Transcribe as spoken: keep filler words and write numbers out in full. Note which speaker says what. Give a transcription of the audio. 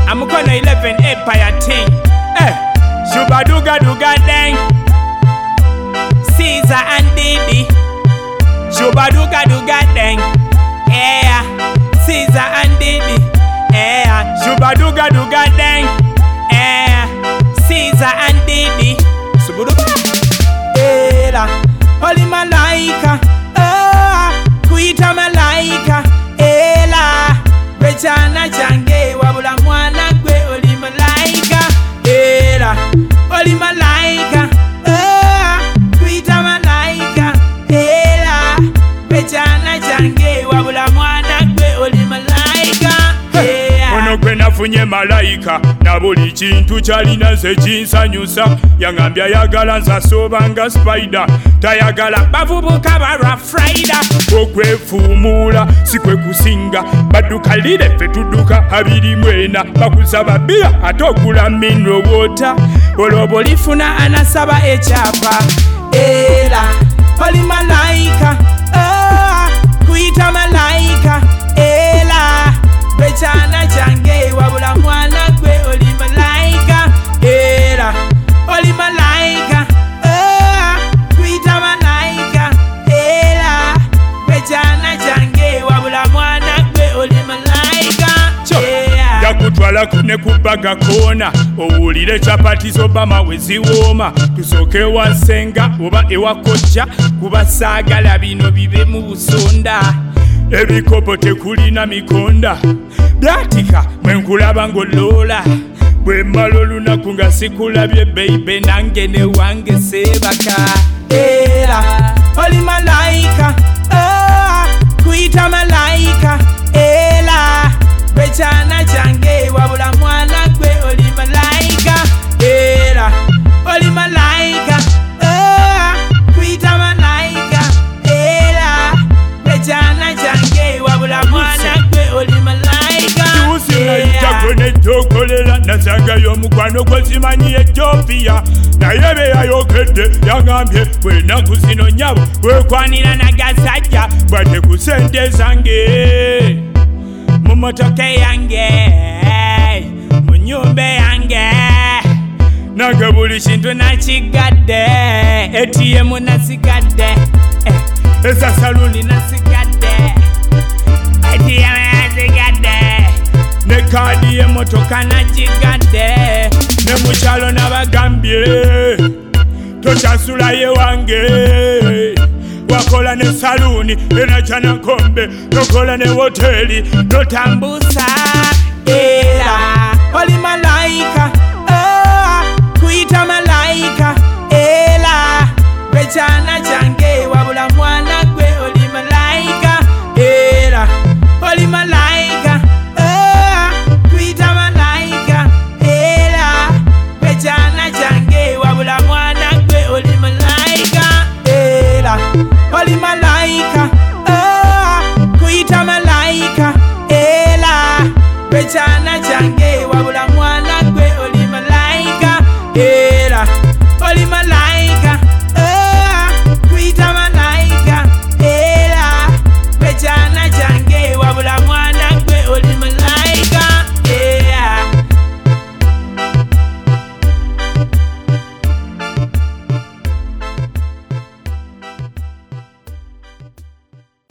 Speaker 1: Amukono eleven Empire Ting. Eh, Shubaduga Duga Deng. Caesar and Didi. Shubaduga Duga Deng. Yeah, Caesar and Didi. Yeah, Shubaduga Duga Deng. Yeah, Caesar and Didi. Subuduga. Yeah, Holy Malaika. Oh, Kuita Malaika. Ela, Bechana Change, Wabula Mwana Gwe, Holy Malaika. Ela, Holy Malaika. Oh, Kuita Malaika. Ela, Bechana Change, Wabula Mwana Gwe, Holy Malaika. Ono gwe nafunye malaika na buli kintu kyalina nze kinsanyusa yangambya yagala nsasoobanga spider tayagala bavubuka ba Rough Rider okwefuumuula si kwe kusinga baddukalire ffe tudduka abiri mwena bakusaba bira ate ogula mineral water olwo lifuna anasaba ekyapa era Holy Malaika oh, kuyita malaika era Bechana change wabula mwana gwe Holy Malaika era Holy Malaika oh, kuita malaika era Bechana change wabula mwana gwe Holy Malaika yeah. Yakutwala kune kubaga kona owulire chapati zobama weziwoma tusoke wasenga oba ewakojja kubasaagala bino bibe mu busonda ebikopo tekulina mikonda byatika mwenkulaba ngolola bwe malo lunaku nga sikulabye baby nange ne wange sebaka era Holy Malaika oh, kuyita malaika era Bechana change wabula mwana gwe Holy Malaika era Holy Malaika oh, kuyita malaika era Bechana change wabula mwana gwe Holy Malaika Tusinayitagone tokolela nasanga y'omukwano gwe simanyi Ethiopia naye be yayokedde yagambye bwenaku zino nyabo bwekwanira nagasajja bwate ku sente zange mu motoke yange mu nyumba yange nange buli kintu nakigadde A T M nasigadde esa saluni nasigadde A T M nasigadde ne kadi y'emmotoka nagigadde ne mukyalo nabagambye tokyasulayo wange wakola ne saluni ena kyanakombe tokola ne hoteli notambusa